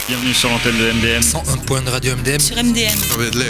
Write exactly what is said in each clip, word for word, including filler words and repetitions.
Bienvenue sur l'antenne de M D M. cent un point de radio M D M. Sur M D M.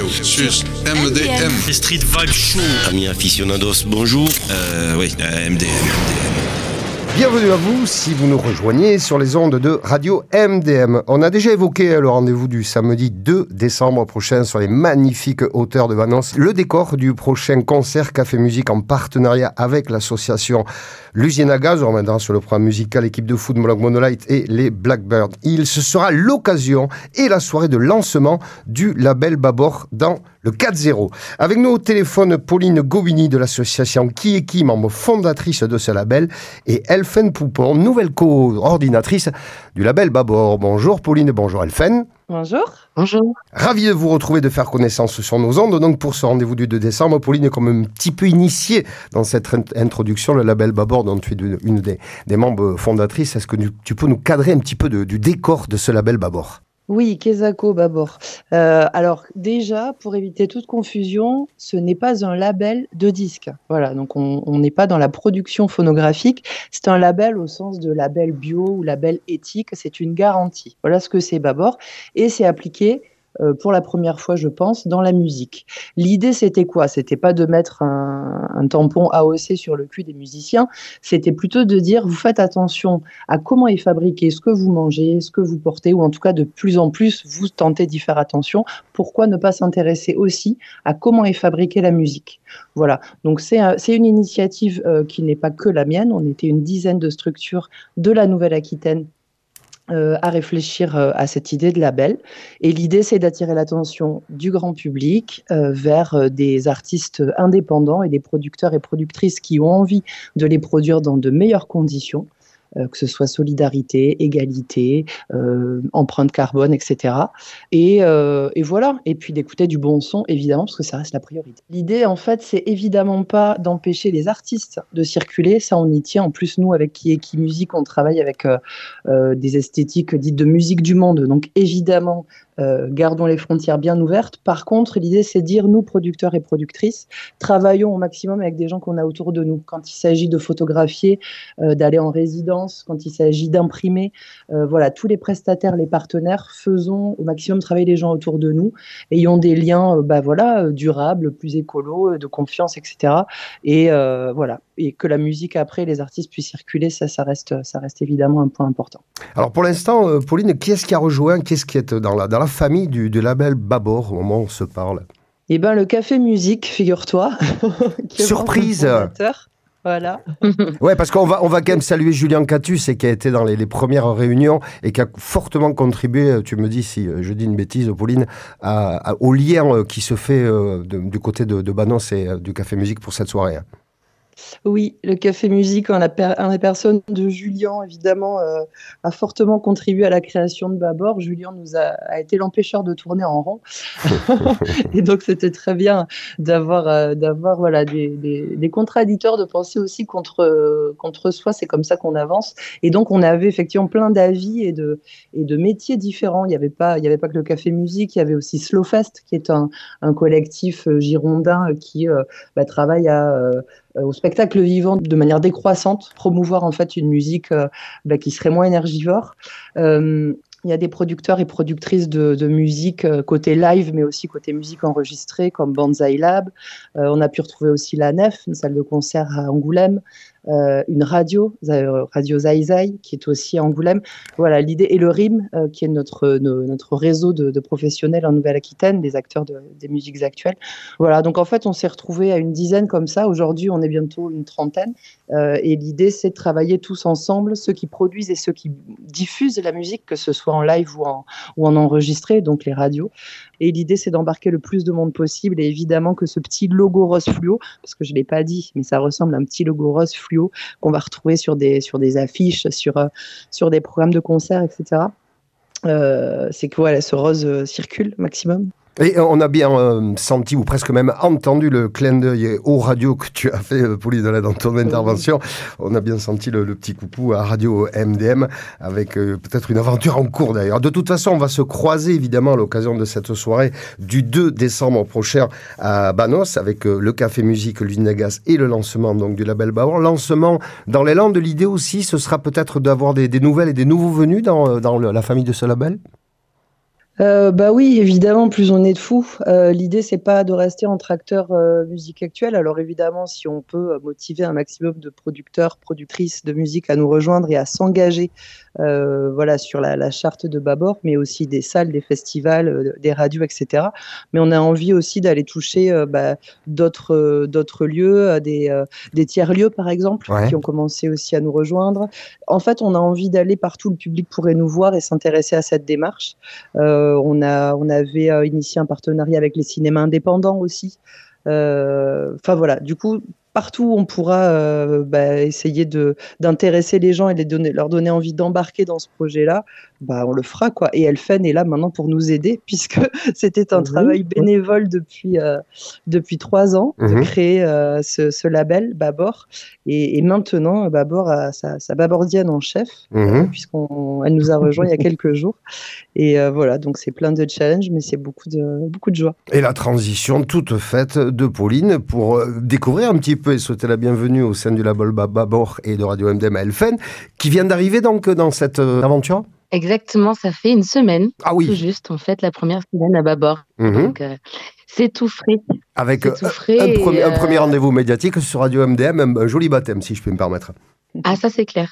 Sur M D M. C'est Street Vibe Show. Amis aficionados, bonjour. Euh, oui, euh, M D M, M D M. Bienvenue à vous si vous nous rejoignez sur les ondes de Radio M D M. On a déjà évoqué le rendez-vous du samedi deux décembre prochain sur les magnifiques hauteurs de Banos, le décor du prochain concert Café Musique en partenariat avec l'association L'Usine à Gaz. On reviendra sur le programme musical, équipe de foot Moloch Monolight et les Blackbirds. Il ce sera l'occasion et la soirée de lancement du label Babor dans le quatre zéro. Avec nous au téléphone, Pauline Gauvigny de l'association Qui est Qui, membre fondatrice de ce label, et Elfen Poupon, nouvelle coordinatrice du label Babor. Bonjour Pauline, bonjour Elfen. Bonjour. Bonjour. Ravi de vous retrouver, de faire connaissance sur nos ondes. Donc pour ce rendez-vous du deux décembre, Pauline, comme un petit peu initiée dans cette introduction, le label Babor, dont tu es une des, des membres fondatrices, est-ce que tu peux nous cadrer un petit peu de, du décor de ce label Babor ? Oui, Kezako Babor. Euh, alors déjà, pour éviter toute confusion, ce n'est pas un label de disques. Voilà, donc on n'est pas dans la production phonographique. C'est un label au sens de label bio ou label éthique. C'est une garantie. Voilà ce que c'est Babor. Et c'est appliqué euh, pour la première fois, je pense, dans la musique. L'idée, c'était quoi ? C'était pas de mettre un, un tampon A O C sur le cul des musiciens. C'était plutôt de dire, vous faites attention à comment est fabriqué ce que vous mangez, ce que vous portez, ou en tout cas de plus en plus, vous tentez d'y faire attention. Pourquoi ne pas s'intéresser aussi à comment est fabriquée la musique ? Voilà, donc c'est, un, c'est une initiative euh, qui n'est pas que la mienne. On était une dizaine de structures de la Nouvelle-Aquitaine Euh, à réfléchir euh, à cette idée de label. Et l'idée, c'est d'attirer l'attention du grand public euh, vers euh, des artistes indépendants et des producteurs et productrices qui ont envie de les produire dans de meilleures conditions, euh, que ce soit solidarité, égalité, euh, empreinte carbone, et cetera. Et, euh, et voilà. Et puis d'écouter du bon son, évidemment, parce que ça reste la priorité. L'idée, en fait, c'est évidemment pas d'empêcher les artistes de circuler. Ça, on y tient. En plus, nous, avec Qui est Qui Musique, on travaille avec euh, euh, des esthétiques dites de musique du monde. Donc, évidemment, Euh, gardons les frontières bien ouvertes. Par contre, l'idée, c'est de dire, nous, producteurs et productrices, travaillons au maximum avec des gens qu'on a autour de nous. Quand il s'agit de photographier, euh, d'aller en résidence, quand il s'agit d'imprimer, euh, voilà, tous les prestataires, les partenaires, faisons au maximum travailler les gens autour de nous, ayons des liens, euh, bah, voilà, euh, durables, plus écolos, euh, de confiance, et cetera. Et euh, voilà. Et que la musique, après, les artistes puissent circuler, ça, ça reste, ça reste évidemment un point important. Alors pour l'instant, euh, Pauline, qui est-ce qui a rejoint, qui est-ce qui est dans la, dans la famille du, du label Babor au moment où on se parle ? Eh bien, le Café Musique, figure-toi. qui est Surprise. Voilà. Ouais, parce qu'on va, on va quand même saluer Julien Catus, et qui a été dans les, les premières réunions et qui a fortement contribué, tu me dis si je dis une bêtise, Pauline, à, à, au lien qui se fait euh, de, du côté de, de Banos et euh, du Café Musique pour cette soirée. Oui, le Café Musique, en la, per- en la personne de Julien, évidemment, euh, a fortement contribué à la création de Babor. Julien nous a, a été l'empêcheur de tourner en rond. Et donc, c'était très bien d'avoir, euh, d'avoir voilà, des, des, des contradicteurs, de penser aussi contre, euh, contre soi. C'est comme ça qu'on avance. Et donc, on avait effectivement plein d'avis et de, et de métiers différents. Il n'y avait pas, il y avait pas que le Café Musique, il y avait aussi Slowfest, qui est un, un collectif euh, girondin qui euh, bah, travaille à... Euh, au spectacle vivant de manière décroissante, promouvoir en fait une musique euh, bah, qui serait moins énergivore. Euh, il y a des producteurs et productrices de, de musique euh, côté live, mais aussi côté musique enregistrée, comme Banzai Lab. Euh, on a pu retrouver aussi la Nef, une salle de concert à Angoulême. Euh, une radio, Radio Zai Zai, qui est aussi à Angoulême. Voilà, l'idée, et le R I M, euh, qui est notre, no, notre réseau de, de professionnels en Nouvelle-Aquitaine, des acteurs de, des musiques actuelles. Voilà, donc en fait, on s'est retrouvés à une dizaine comme ça. Aujourd'hui, on est bientôt une trentaine. Euh, et l'idée, c'est de travailler tous ensemble, ceux qui produisent et ceux qui diffusent la musique, que ce soit en live ou en, ou en enregistré, donc les radios. Et l'idée, c'est d'embarquer le plus de monde possible. Et évidemment que ce petit logo rose fluo, parce que je ne l'ai pas dit, mais ça ressemble à un petit logo rose fluo qu'on va retrouver sur des, sur des affiches, sur, euh, sur des programmes de concerts, et cetera. Euh, c'est que voilà, ce rose euh, circule maximum. Et on a bien euh, senti, ou presque même entendu, le clin d'œil aux radios que tu as fait, Pauline, dans ton intervention. On a bien senti le, le petit coucou à Radio M D M, avec euh, peut-être une aventure en cours d'ailleurs. De toute façon, on va se croiser évidemment à l'occasion de cette soirée du deux décembre prochain à Banos, avec euh, le Café Musique, l'Usine à Gaz et le lancement donc, du label Babor. Lancement dans les Landes, l'idée aussi, ce sera peut-être d'avoir des, des nouvelles et des nouveaux venus dans, dans le, la famille de ce label ? Euh, bah oui, évidemment, plus on est de fous. Euh, l'idée, c'est pas de rester entre acteurs euh, musique actuelle. Alors évidemment, si on peut euh, motiver un maximum de producteurs, productrices de musique à nous rejoindre et à s'engager, euh, voilà, sur la, la charte de Babor, mais aussi des salles, des festivals, euh, des radios, et cetera. Mais on a envie aussi d'aller toucher euh, bah, d'autres, euh, d'autres lieux, euh, des, euh, des tiers-lieux par exemple, Ouais. qui ont commencé aussi à nous rejoindre. En fait, on a envie d'aller partout où le public pourrait nous voir et s'intéresser à cette démarche. Euh, on, a, on avait euh, initié un partenariat avec les cinémas indépendants aussi. Enfin euh, voilà, du coup, partout où on pourra euh, bah, essayer de, d'intéresser les gens et les donner, leur donner envie d'embarquer dans ce projet-là, bah, on le fera, quoi. Et Elfen est là maintenant pour nous aider, puisque c'était un Mmh. travail bénévole depuis, euh, depuis trois ans de Mmh. créer euh, ce, ce label Babor. Et, et maintenant, Babor a sa, sa babordienne en chef, Mmh. euh, puisqu'elle nous a rejoint il y a quelques jours. Et euh, voilà, donc c'est plein de challenges, mais c'est beaucoup de, beaucoup de joie. Et la transition toute faite de Pauline pour euh, découvrir un petit peu et souhaiter la bienvenue au sein du label Babor et de Radio M D M à Elfen, qui vient d'arriver donc dans cette euh, aventure. Exactement, ça fait une semaine, Ah tout oui. juste, on fête la première semaine à Babor. Mmh. Donc, euh, c'est tout frais. Avec C'est euh, tout frais. un, et, premier, un euh, premier rendez-vous médiatique sur Radio M D M, un, un joli baptême si je peux me permettre. Ah, ça, c'est clair.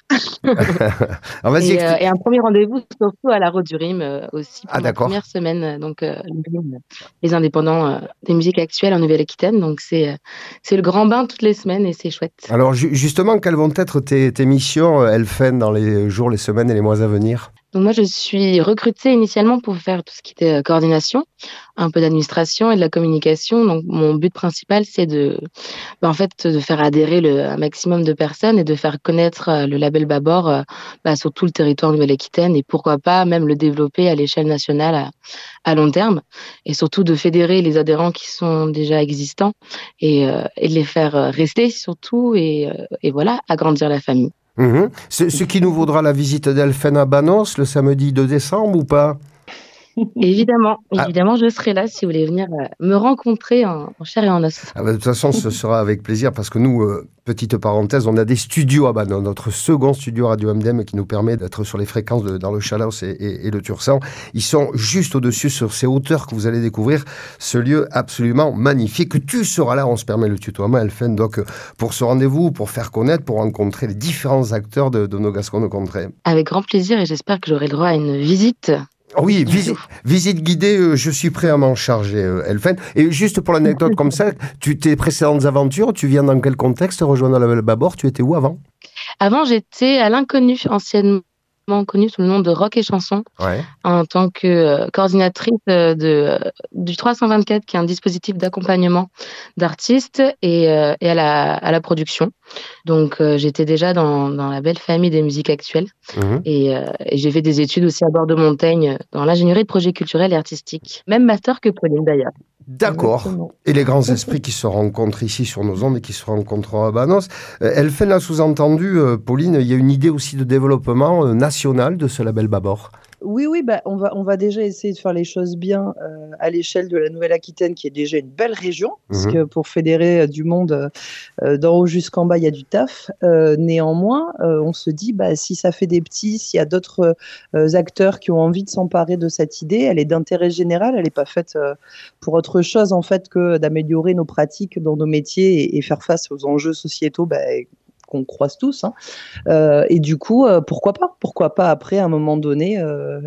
Alors vas-y, Et, euh, explique. et un premier rendez-vous surtout à la Rue du Rime euh, aussi pour Ah, la d'accord. première semaine. euh, Donc, euh, le Rime, les indépendants euh, des musiques actuelles en Nouvelle-Aquitaine. Donc, c'est, euh, c'est le grand bain toutes les semaines et c'est chouette. Alors ju- justement, quelles vont être tes, tes missions, euh, Elfen, dans les jours, les semaines et les mois à venir? Donc, moi, je suis recrutée initialement pour faire tout ce qui était euh, coordination, un peu d'administration et de la communication. Donc, mon but principal, c'est de, bah, en fait, de faire adhérer le, un maximum de personnes et de faire connaître euh, le label Babor euh, bah, sur tout le territoire Nouvelle-Aquitaine et pourquoi pas même le développer à l'échelle nationale à, à long terme et surtout de fédérer les adhérents qui sont déjà existants et, euh, et de les faire euh, rester surtout et, euh, et voilà, agrandir la famille. Mmh. Ce, ce qui nous vaudra la visite d'Elfen à Banos le samedi deux décembre ou pas? Évidemment, Ah. évidemment, je serai là si vous voulez venir euh, me rencontrer en, en chair et en os. Ah bah, de toute façon, ce sera avec plaisir parce que nous, euh, petite parenthèse, on a des studios à Banos, notre second studio Radio M D M qui nous permet d'être sur les fréquences de, dans le Chalaus et, et, et le Tursan. Ils sont juste au-dessus, sur ces hauteurs que vous allez découvrir, ce lieu absolument magnifique. Tu seras là, on se permet le tutoiement, Elfen, donc pour ce rendez-vous, pour faire connaître, pour rencontrer les différents acteurs de, de nos Gascons contrées. Avec grand plaisir et j'espère que j'aurai le droit à une visite. Oh oui, visi- visite guidée, euh, je suis prêt à m'en charger, euh, Elfen. Et juste pour l'anecdote comme ça, tu, tes précédentes aventures, tu viens dans quel contexte rejoindre la Babor? Tu étais où avant? Avant, j'étais à l'Inconnu, anciennement connue sous le nom de Rock et Chanson, Ouais. en tant que euh, coordinatrice euh, de, euh, du trois cent vingt-quatre, qui est un dispositif d'accompagnement d'artistes et, euh, et à, la, à la production. Donc, euh, j'étais déjà dans, dans la belle famille des musiques actuelles. Mhm. Et, euh, et j'ai fait des études aussi à Bordeaux-Montaigne dans l'ingénierie de projets culturels et artistiques. Même master que Pauline, d'ailleurs. D'accord. Exactement. Et les grands esprits qui se rencontrent ici sur nos ondes et qui se rencontreront à Banos. Euh, Elfen a sous-entendu, euh, Pauline, il y a une idée aussi de développement euh, national de ce label Babor. Oui, oui, bah, on va, on va déjà essayer de faire les choses bien euh, à l'échelle de la Nouvelle-Aquitaine, qui est déjà une belle région, parce Mhm. que pour fédérer euh, du monde euh, d'en haut jusqu'en bas, il y a du taf. Euh, néanmoins, euh, on se dit, bah, si ça fait des petits, s'il y a d'autres euh, acteurs qui ont envie de s'emparer de cette idée, elle est d'intérêt général, elle n'est pas faite euh, pour autre chose en fait que d'améliorer nos pratiques dans nos métiers et, et faire face aux enjeux sociétaux bah, qu'on croise tous. Hein. Euh, et du coup, euh, pourquoi pas Pourquoi pas après, à un moment donné, euh,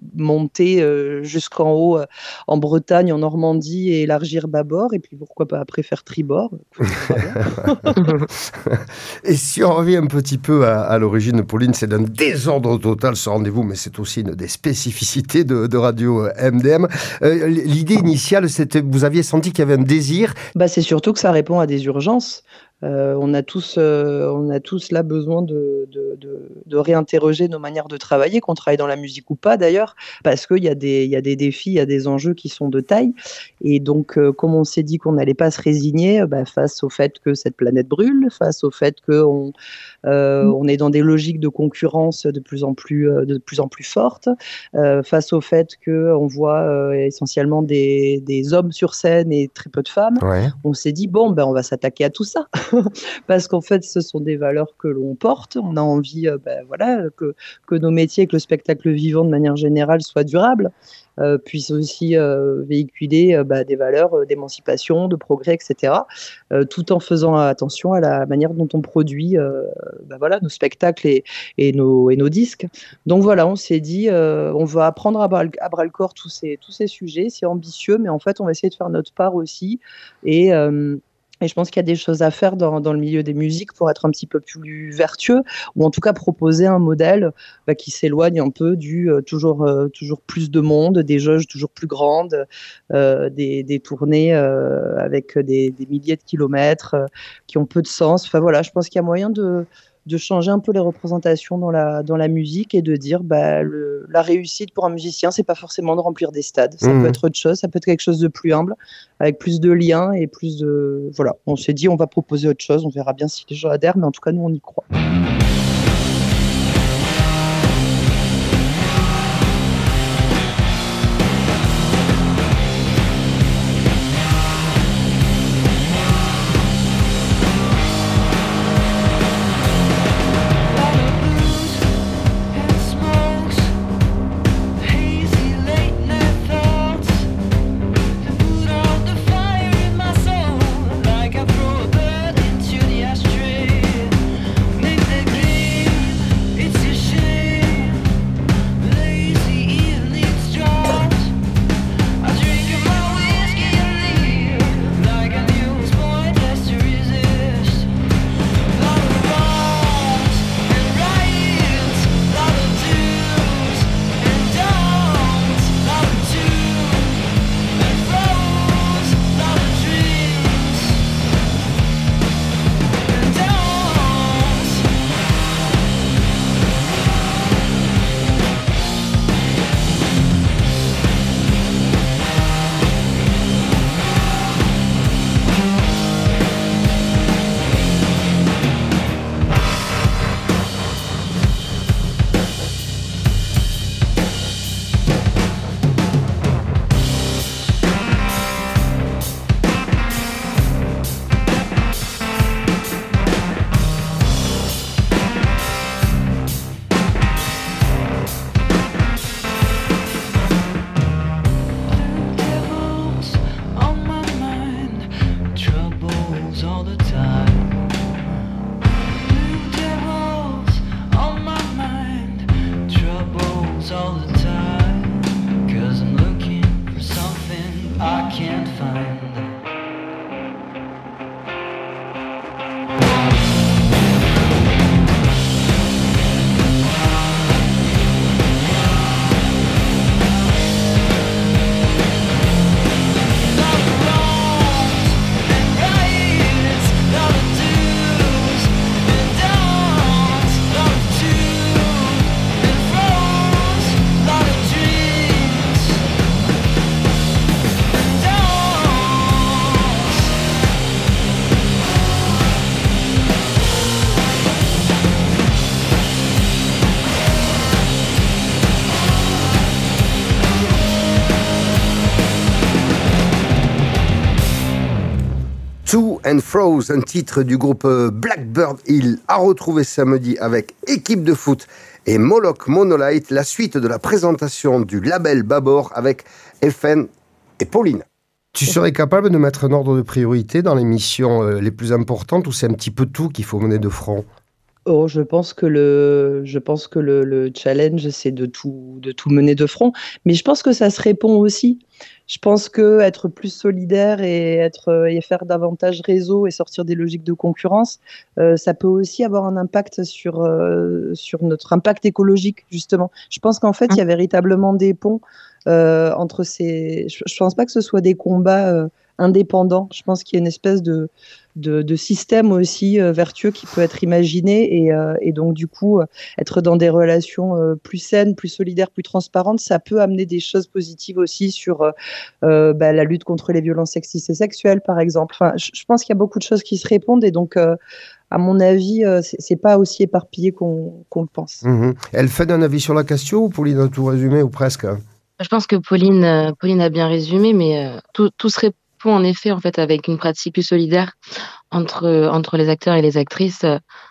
monter euh, jusqu'en haut, euh, en Bretagne, en Normandie, et élargir Babor, et puis pourquoi pas après faire Tribord. Et si on revient un petit peu à, à l'origine, Pauline, c'est d'un désordre total ce rendez-vous, mais c'est aussi une des spécificités de, de Radio M D M. Euh, l'idée initiale, c'était vous aviez senti qu'il y avait un désir. Bah, c'est surtout que ça répond à des urgences. Euh, on a tous, euh, on a tous là besoin de, de, de, de réinterroger nos manières de travailler, qu'on travaille dans la musique ou pas d'ailleurs, parce qu'il y a des, il y a des défis, il y a des enjeux qui sont de taille. Et donc, euh, comme on s'est dit qu'on n'allait pas se résigner, bah, face au fait que cette planète brûle, face au fait qu'on euh, on est dans des logiques de concurrence de plus en plus, euh, de plus en plus fortes, euh, face au fait que on voit euh, essentiellement des, des hommes sur scène et très peu de femmes, Ouais. on s'est dit bon, ben on va s'attaquer à tout ça. Parce qu'en fait, ce sont des valeurs que l'on porte. On a envie euh, ben, voilà, que, que nos métiers, que le spectacle vivant de manière générale soit durable. euh, puisse aussi euh, véhiculer euh, bah, des valeurs euh, d'émancipation, de progrès, et cetera, euh, tout en faisant attention à la manière dont on produit euh, bah, voilà, nos spectacles et, et, nos, et nos disques. Donc voilà, on s'est dit, euh, on va apprendre à bras, à bras le corps tous ces, tous ces sujets, c'est ambitieux, mais en fait, on va essayer de faire notre part aussi. Et, euh, et je pense qu'il y a des choses à faire dans, dans le milieu des musiques pour être un petit peu plus vertueux, ou en tout cas proposer un modèle bah, qui s'éloigne un peu du euh, toujours, euh, toujours plus de monde, des jauges toujours plus grandes, euh, des, des tournées euh, avec des, des milliers de kilomètres euh, qui ont peu de sens. Enfin voilà, je pense qu'il y a moyen de de changer un peu les représentations dans la, dans la musique et de dire bah, le, la réussite pour un musicien, c'est pas forcément de remplir des stades. Ça mmh. peut être autre chose, ça peut être quelque chose de plus humble, avec plus de liens et plus de... Voilà, on s'est dit on va proposer autre chose, on verra bien si les gens adhèrent, mais en tout cas, nous, on y croit. To and Froze, un titre du groupe Blackbird Hill, à retrouver samedi avec Équipe de foot et Moloch Monolite, la suite de la présentation du label Babor avec F N et Pauline. Tu serais capable de mettre un ordre de priorité dans les missions euh, les plus importantes ou c'est un petit peu tout qu'il faut mener de front ? Oh, je pense que le, je pense que le, le challenge, c'est de tout, de tout mener de front. Mais je pense que ça se répond aussi. Je pense que être plus solidaire et, être, et faire davantage réseau et sortir des logiques de concurrence, euh, ça peut aussi avoir un impact sur, euh, sur notre impact écologique, justement. Je pense qu'en fait, il y a véritablement des ponts euh, entre ces... Je ne pense pas que ce soit des combats euh, indépendants. Je pense qu'il y a une espèce de... De, de système aussi euh, vertueux qui peut être imaginé et, euh, et donc du coup euh, être dans des relations euh, plus saines, plus solidaires, plus transparentes, ça peut amener des choses positives aussi sur euh, euh, bah, la lutte contre les violences sexistes et sexuelles par exemple. Enfin, je, je pense qu'il y a beaucoup de choses qui se répondent et donc euh, à mon avis euh, c'est, c'est pas aussi éparpillé qu'on, qu'on le pense. Mmh. Elle fait un avis sur la question ou Pauline a tout résumé ou presque ? Je pense que Pauline, euh, Pauline a bien résumé, mais euh, tout, tout se répond en effet en fait avec une pratique plus solidaire entre entre les acteurs et les actrices.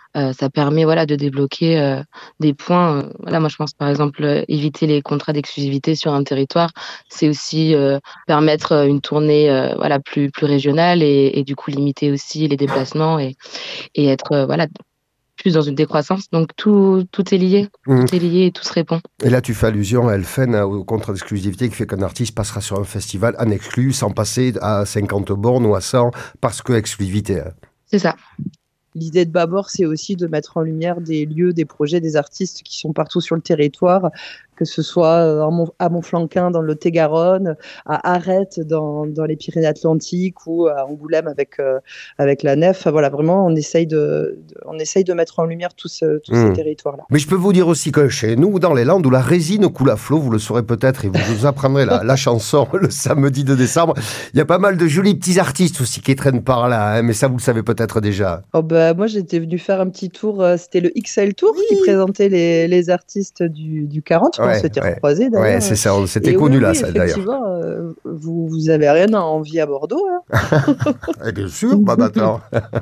euh, ça permet voilà, de débloquer euh, des points. Euh, voilà, moi, je pense par exemple euh, éviter les contrats d'exclusivité sur un territoire, c'est aussi euh, permettre euh, une tournée euh, voilà, plus, plus régionale et, et du coup limiter aussi les déplacements et, et être euh, voilà, plus dans une décroissance. Donc tout, tout est lié, Mmh. tout est lié et tout se répond. Et là, tu fais allusion à Elfen, au contrat d'exclusivité qui fait qu'un artiste passera sur un festival en exclu sans passer à cinquante bornes ou à cent parce que exclusivité. C'est ça. L'idée de Babor, c'est aussi de mettre en lumière des lieux, des projets, des artistes qui sont partout sur le territoire, que ce soit à, Mont- à Montflanquin dans le Lot-et-Garonne, à Arrête dans, dans les Pyrénées-Atlantiques ou à Angoulême avec, euh, avec la Nef. Enfin, voilà, vraiment, on essaye de, de- on essaye de mettre en lumière tous ce- tous Mmh. ces territoires-là. Mais je peux vous dire aussi que chez nous, dans les Landes, où la résine coule à flot, vous le saurez peut-être et vous vous apprendrez la, la chanson le samedi de décembre, il y a pas mal de jolis petits artistes aussi qui traînent par là, hein, mais ça vous le savez peut-être déjà. Oh bah, moi, j'étais venue faire un petit tour, euh, c'était le X L Tour qui présentait les, les artistes du, du quarante. Ouais, On s'était ouais. recroisés d'ailleurs. Ouais, c'est ça, on s'était Et oui, connus là, oui, ça, d'ailleurs. effectivement, euh, vous, vous avez rien à envier à Bordeaux. Hein. Eh bien sûr, bah, bah, attends.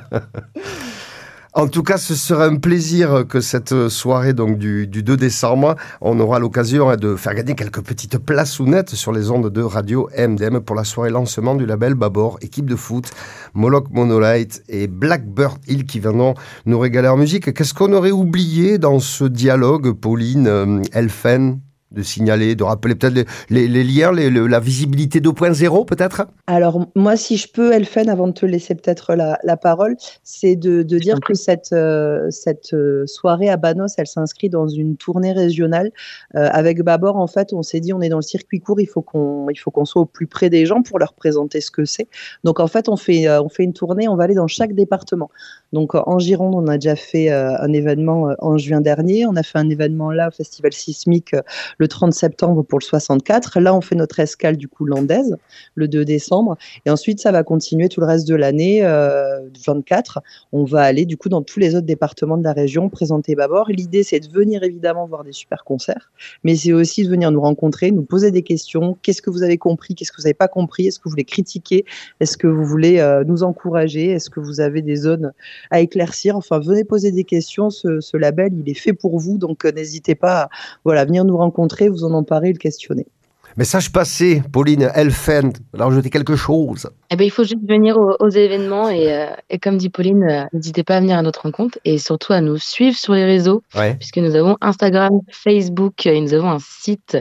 En tout cas, ce sera un plaisir que cette soirée donc, du, du deux décembre, on aura l'occasion hein, de faire gagner quelques petites places ou nettes sur les ondes de radio M D M pour la soirée lancement du label Babor, équipe de foot, Moloch Monolite et Blackbird Hill qui viendront nous régaler en musique. Qu'est-ce qu'on aurait oublié dans ce dialogue, Pauline, euh, Elfen, de signaler, de rappeler peut-être les, les, les liens, les, le, la visibilité deux point zéro peut-être? Alors, moi, si je peux, Elfen, avant de te laisser peut-être la, la parole, c'est de, de dire que cette, euh, cette euh, soirée à Banos, elle s'inscrit dans une tournée régionale. Euh, avec Babor, en fait, on s'est dit, on est dans le circuit court, il faut qu'on, il faut qu'on soit au plus près des gens pour leur présenter ce que c'est. Donc, en fait, on fait, euh, on fait une tournée, on va aller dans chaque département. Donc, en Gironde, on a déjà fait euh, un événement euh, en juin dernier. On a fait un événement là, au Festival Sismique, euh, le trente septembre pour le soixante-quatre. Là, on fait notre escale, du coup, landaise, le deux décembre. Et ensuite, ça va continuer tout le reste de l'année, euh, vingt-quatre. On va aller, du coup, dans tous les autres départements de la région, présenter Babor. L'idée, c'est de venir, évidemment, voir des super concerts, mais c'est aussi de venir nous rencontrer, nous poser des questions. Qu'est-ce que vous avez compris? Qu'est-ce que vous n'avez pas compris? Est-ce que vous voulez critiquer? Est-ce que vous voulez euh, nous encourager? Est-ce que vous avez des zones à éclaircir? Enfin, venez poser des questions. Ce, ce label, il est fait pour vous, donc euh, n'hésitez pas à voilà, venir nous rencontrer, vous en emparer et le questionner. Message passé, Pauline Elfen, alors ajouter quelque chose. Eh ben, il faut juste venir aux, aux événements et, euh, et comme dit Pauline, euh, n'hésitez pas à venir à notre rencontre et surtout à nous suivre sur les réseaux, Ouais. puisque nous avons Instagram, Facebook et nous avons un site,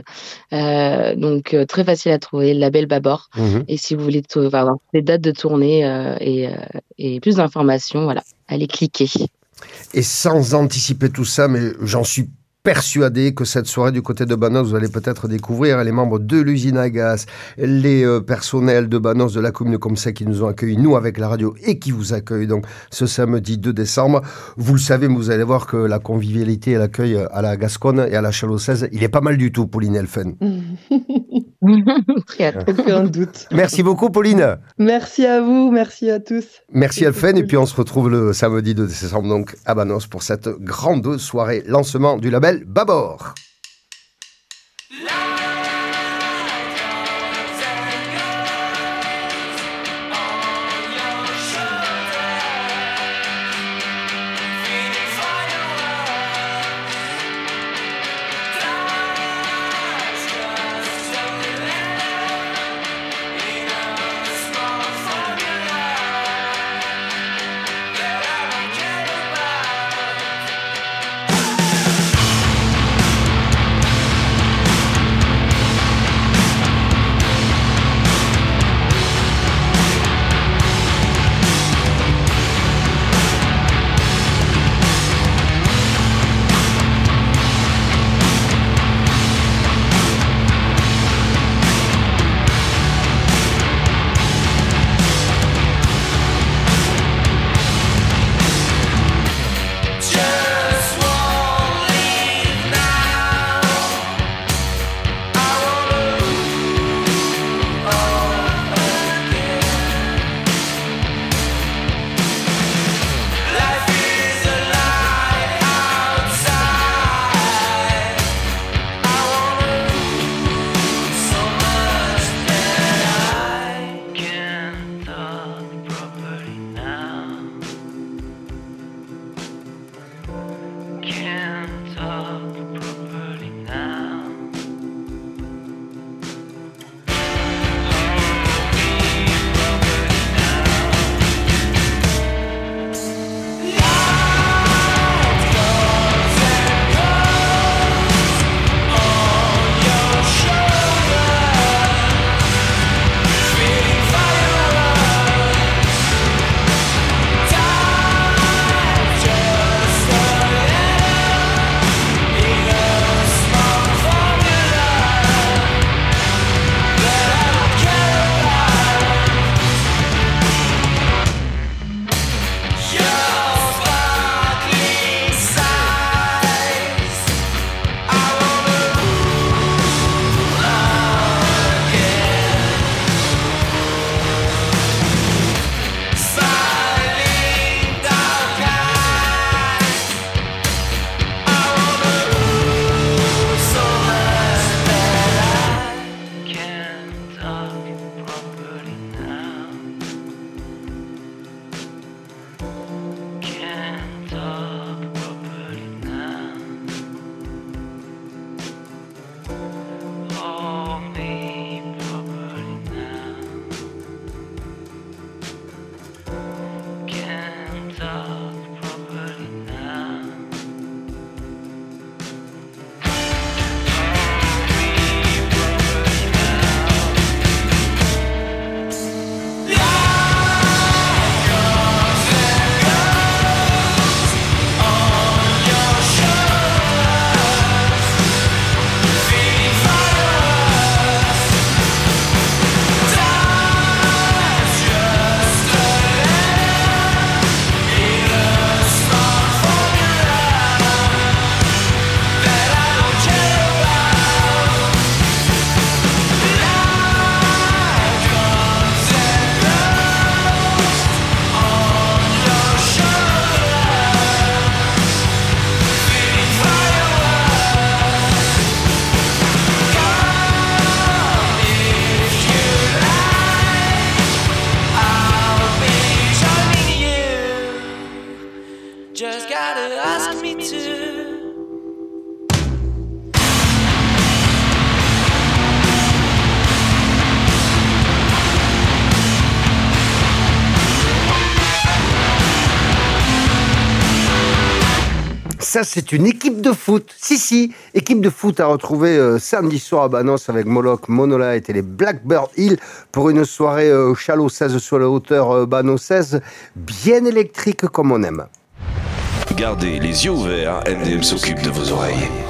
euh, donc euh, très facile à trouver, le label Babor. Mmh. Et si vous voulez t- avoir des dates de tournée euh, et, euh, et plus d'informations, voilà, allez cliquer. Et sans anticiper tout ça, mais j'en suis persuadé que cette soirée du côté de Banos, vous allez peut-être découvrir les membres de l'usine à gaz, les euh, personnels de Banos, de la commune comme ça, qui nous ont accueillis, nous, avec la radio, et qui vous accueillent donc ce samedi deux décembre. Vous le savez, mais vous allez voir que la convivialité et l'accueil à la Gasconne et à la Chalossaise, il est pas mal du tout, Pauline Elfen. Très hâte. Aucun doute. Merci beaucoup, Pauline. Merci à vous, merci à tous. Merci Elfen, et puis on se retrouve le samedi deux décembre donc à Banos pour cette grande soirée lancement du label Babor. ça, c'est une équipe de foot. Si, si, équipe de foot à retrouver euh, samedi soir à Banos avec Moloch, Monolite et les Blackbird Hill pour une soirée euh, Chalot seize sur la hauteur euh, Banos seize, bien électrique comme on aime. Gardez les yeux ouverts, M D M s'occupe de vos oreilles.